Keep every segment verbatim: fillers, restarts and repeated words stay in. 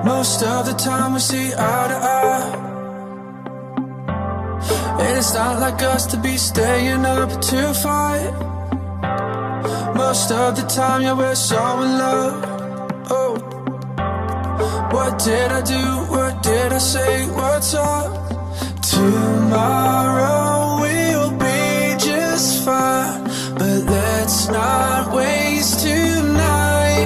Most of the time we see eye to eye, and it's not like us to be staying up to fight. Most of the time, yeah, we're so in love. Oh, what did I do? What did I say? What's up? Tomorrow we'll be just fine, but let's not waste tonight.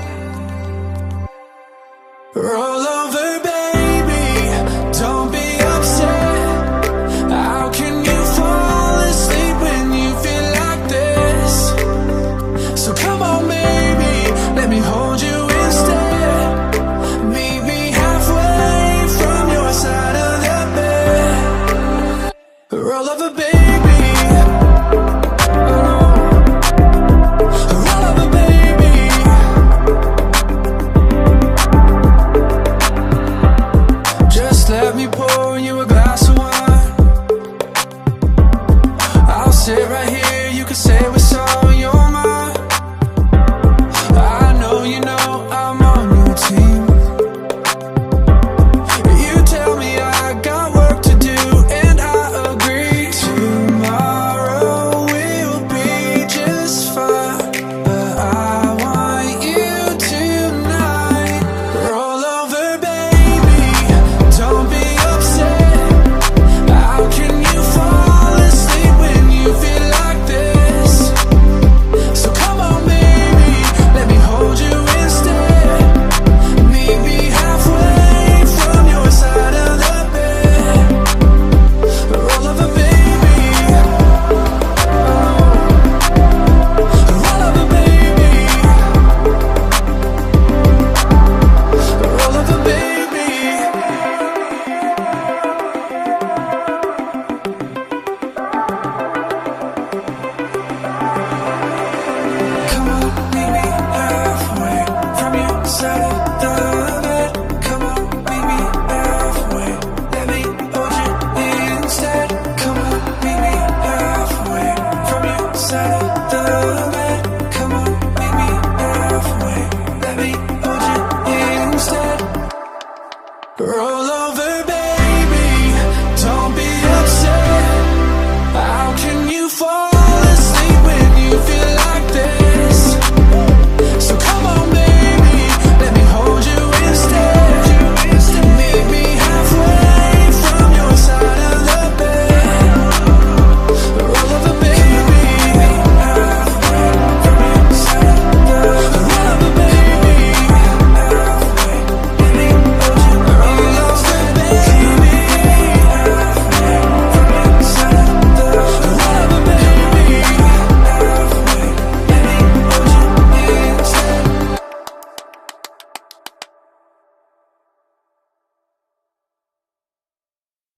Roll over, baby, don't be upset. How can you fall asleep when you feel like this? So come on, baby, let me hold you instead. Meet me halfway from your side of the bed. Roll over, baby. Let me pour you a glass of wine. I'll sit right here, you can say what's on your mind. I know you know I'm on your team. You tell me I got work to do, and I agree. Tomorrow we'll be just fine, but I want you tonight. Roll over, baby, don't be upset. How can you fall asleep when you feel like this? So come on, baby, let me hold you instead. Meet me halfway from your side of the bed. Roll over, baby. Roll over, baby. Roll over, baby. Come on, meet me halfway from your side of the bed. Come on, meet me halfway. Let me hold you instead. Come on, meet me halfway from your side of the